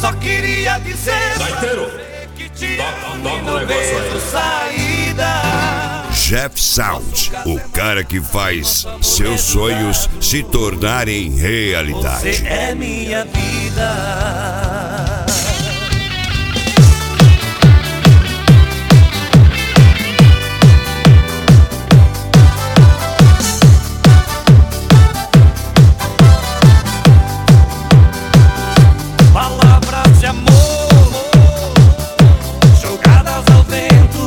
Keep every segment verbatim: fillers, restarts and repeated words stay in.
Só queria dizer Gaiteiro, que te toca, amo toca e o não negócio vejo aí. saída. Jeff Sound, o cara que faz seus sonhos se tornarem realidade. Você é minha vida. Palavras de amor jogadas ao vento.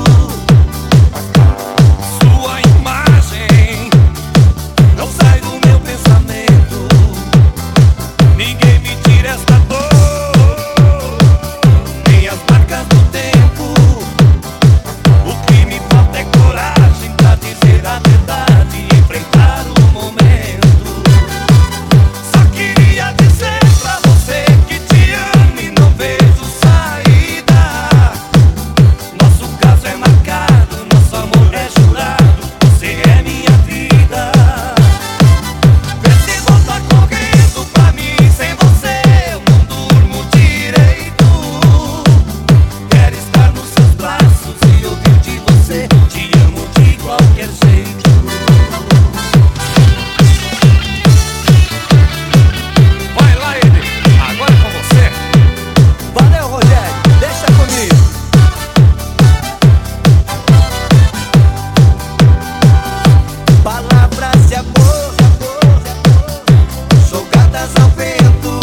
Sua imagem não sai do meu pensamento. Ninguém me tira esta dor, nem as marcas do tempo. O que me falta é coragem pra dizer a verdade e enfrentar o momento. Só queria dizer pra você que te amo e não vejo saída. Nosso caso é marcado, nosso amor é jurado. Você é minha vida. Vê se volta correndo pra mim. Sem você eu não durmo direito. Quero estar nos seus braços e ouvir de você: te amo de qualquer jeito. Vai lá, ele, agora é com você. Valeu, Rogério, deixa comigo. Palavras de amor jogadas ao vento.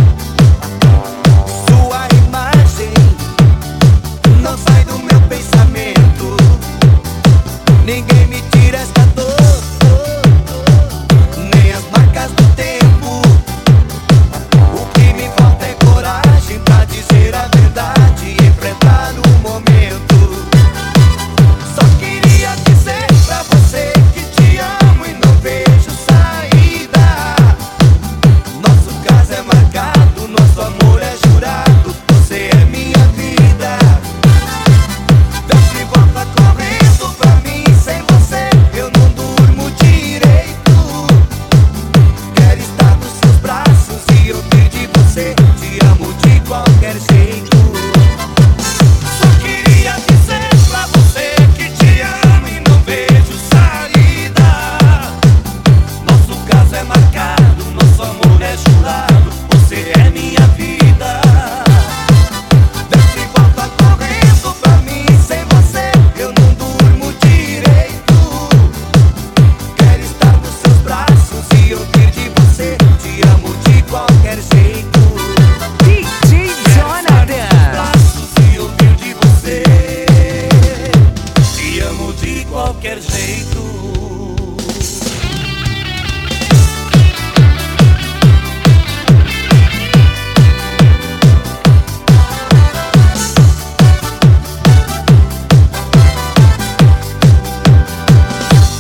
Sua imagem não sai do meu pensamento. Ninguém me tira esta dor, nem as marcas do tempo. O que me falta é coragem pra dizer a verdade e enfrentar o momento. Só queria dizer pra você que te amo e não vejo saída. Nosso caso é marcado, nosso amor é jurado. Você é minha vida. Vê se volta correndo pra mim. Sem você eu não durmo direito. Quero estar nos seus braços e ouvir de você: te amo de qualquer jeito. Só queria dizer pra você que te amo e não vejo saída. Nosso caso é marcado, nosso amor é jurado. Você é minha vida. Vê se volta correndo pra mim. Sem você eu não durmo direito. Quero estar nos seus braços e ouvir de você: te amo de qualquer jeito. D J Jonathan. Braços e ouvir de você: te amo de qualquer jeito.